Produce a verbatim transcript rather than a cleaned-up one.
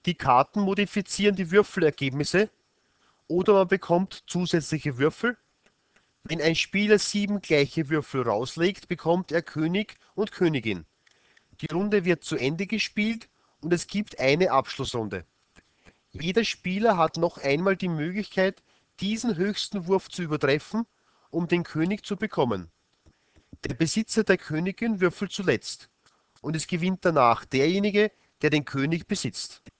Die Karten modifizieren die Würfelergebnisse oder man bekommt zusätzliche Würfel. Wenn ein Spieler sieben gleiche Würfel rauslegt, bekommt er König und Königin. Die Runde wird zu Ende gespielt und es gibt eine Abschlussrunde. Jeder Spieler hat noch einmal die Möglichkeit, diesen höchsten Wurf zu übertreffen, um den König zu bekommen. Der Besitzer der Königin würfelt zuletzt und es gewinnt danach derjenige, der den König besitzt.